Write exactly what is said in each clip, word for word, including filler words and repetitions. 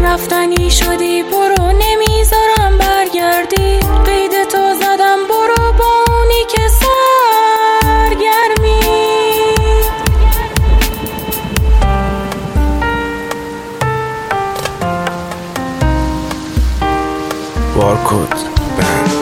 رفتنی شدی برو، نمیذارم برگردی. قید تو زدم برو با اونی که سرگرمی. بارکد بند.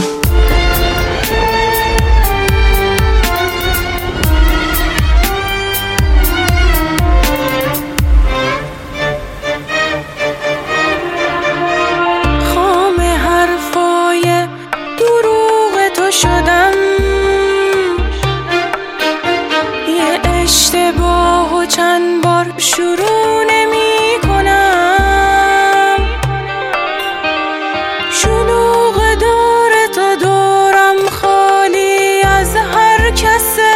شدم یه اشتباه و چند بار شروع نمی کنم. شلوغ دور تو دورم خالی از هر کسه،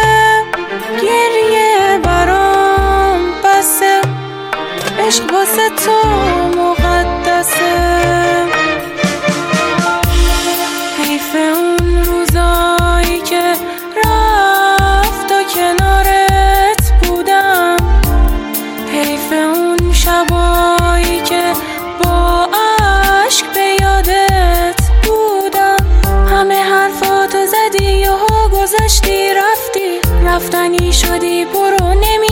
گریه برام بسه، عشق واسه تو مقدسه. حیف اون روزایی که رفت و کنارت بودم، حیف اون شبایی که با عشق به یادت بودم. همه حرفاتو زدی و گذشتی رفتی، رفتنی شدی برو، نمی